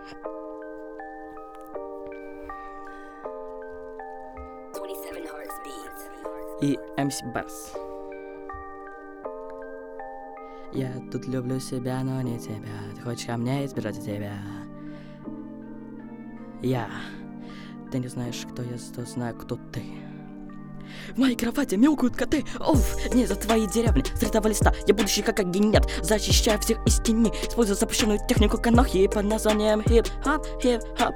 И МС Барс. Я тут люблю себя, но не тебя. Ты хочешь ко мне избежать от тебя? Ты не знаешь, кто я, зато знаю, кто ты. В моей кровати мяукают коты. Оф, не за твои деревни с третьего листа. Я будущий как агент, защищаю всех из тени. Использую запрещенную технику канохи под названием хип-хоп, хип-хоп.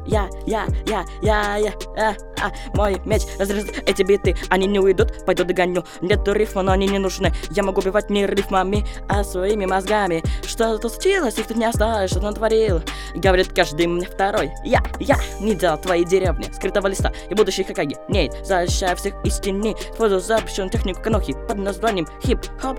Мой меч разрезает эти биты. Они не уйдут, пойду догоню. Нету рифма, но они не нужны. Я могу убивать не рифмами, а своими мозгами. Что-то случилось, их тут не осталось, что натворил. Говорит каждый мне второй. Я не делал твои деревни скрытого листа. Я будущий Хокаге, нет, защищаю всех из тени. Использую запрещенную технику канохи под названием хип-хоп.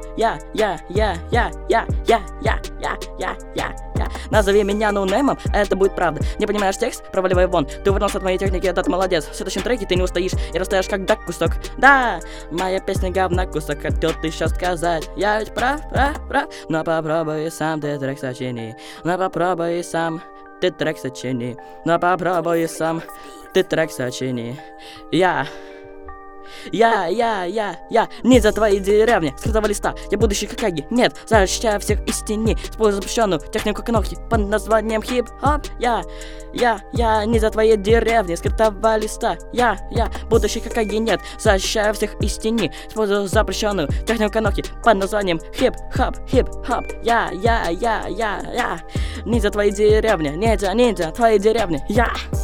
Назови меня ноунеймом, это будет правда. Не понимаешь текст? Проваливай вон. Ты увернулся от моей техники, этот молодец. В следующем треке ты не устоишь и растаешь как дак кусок. Да, моя песня говна кусок. Хотел ты еще сказать. Я ведь прав. Но попробуй сам, ты трек сочини. Но попробуй сам, ты трек сочини. Но попробуй сам, ты трек сочини. Не за твои деревни скрытого листа. Я будущий Хокаге, нет, защищаю всех из тени. Использую запрещенную технику канохи под названием хип-хоп. Я не за твои деревни скрытого листа. Я будущий Хокаге, нет, защищаю всех из тени. Использую запрещенную технику канохи под названием хип-хоп. Я не за твои деревни, не за твои деревни.